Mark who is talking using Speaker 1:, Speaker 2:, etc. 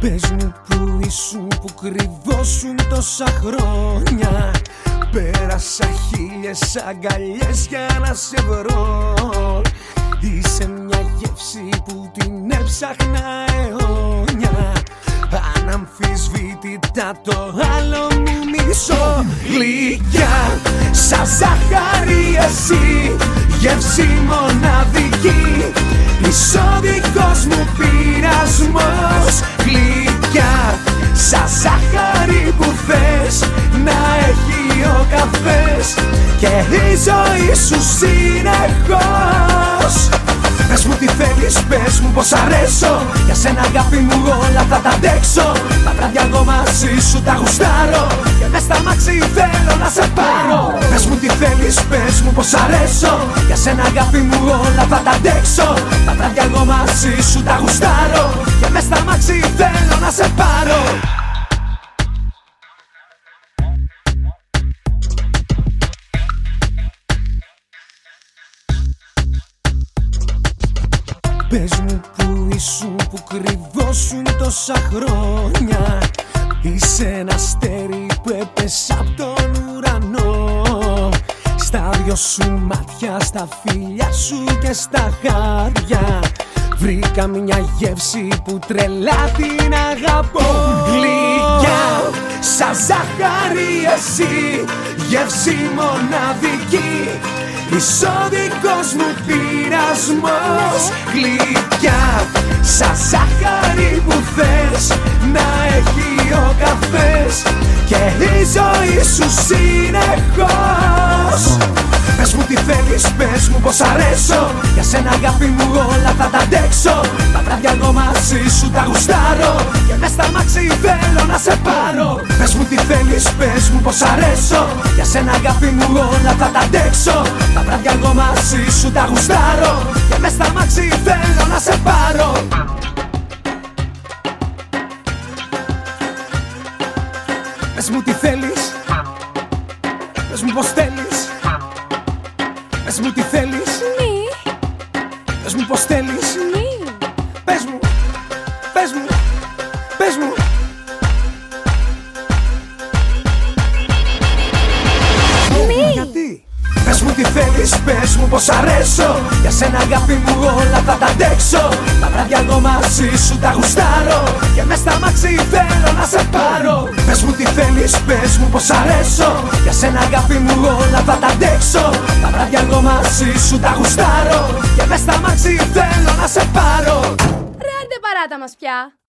Speaker 1: Πες μου που ήσουν, που κρυβόσουν τόσα χρόνια. Πέρασα χίλιες αγκαλιές για να σε βρω. Είσαι μια γεύση που την έψαχνα αιώνια. Αναμφισβήτητα το άλλο μου μισό. Γλυκιά σαν ζάχαρη εσύ, γεύση μοναδική, είσαι ο δικός μου πειρασμός. Γλυκιά σαν ζάχαρη που θες να έχει ο καφές και η ζωή σου συνεχώς. Πες μου τι θέλεις, πες μου πως αρέσω. Για σένα αγάπη μου όλα θα τα αντέξω. Τα βράδια εγώ μαζί σου τα γουστάρω και μες στα μάξι θέλω να σε πάρω. Πες μου τι θέλεις, πες μου πως αρέσω. Για σένα αγάπη μου όλα θα τα αντέξω. Τα βράδια εγώ μαζί σου τα γουστάρω και μες στα μάξι θέλω να σε πάρω. Πες μου που ήσουν, που κρυβόσουν τόσα χρόνια. Είσαι ένα αστέρι που έπεσε απ' τον ουρανό. Στα δυο σου μάτια, στα φιλιά σου και στα χάρια βρήκα μια γεύση που τρελά την αγαπώ. Γλυκιά σαν ζάχαρη εσύ, γεύση μοναδική, είσαι ο δικός μου πειρασμός. Γλυκιά σαν ζάχαρη που θες να έχει ο καφές και η ζωή σου συνεχώς. Πες μου τι θέλεις, πες μου πως αρέσω. Για σένα αγάπη μου όλα θα τα αντέξω. Τα βράδια εγώ μαζί σου τα γουστάρω και μες στα μάξι θέλω να σε πάρω. Πες μου τι θέλεις, πες μου πως αρέσω. Για σένα αγάπη μου όλα θα τα αντέξω. Τα βράδια εγώ μαζί σου τα γουστάρω και μες στα μάξι θέλω να σε πάρω. Πες μου τι θέλεις, πες μου πως θέλεις. Πες μου τι θέλεις, πες μου πως θέλεις. Πες μου, πες μου, πες μου. Γιατί? Πες μου τι θέλεις, πες μου πως αρέσω. Για σένα αγάπη μου όλα θα τα αντέξω. Τα βράδια εγώ μαζί σου τα γουστάρω και μες στα μάξι θέλω να σε πάρω. Πες μου τι θέλεις, πες μου πως αρέσω. Για σένα αγάπη μου όλα θα τα αντέξω. Τα βράδια εγώ μαζί σου τα γουστάρω και μες στα μάξι θέλω να σε πάρω.
Speaker 2: Ράντε παράτα μας πια.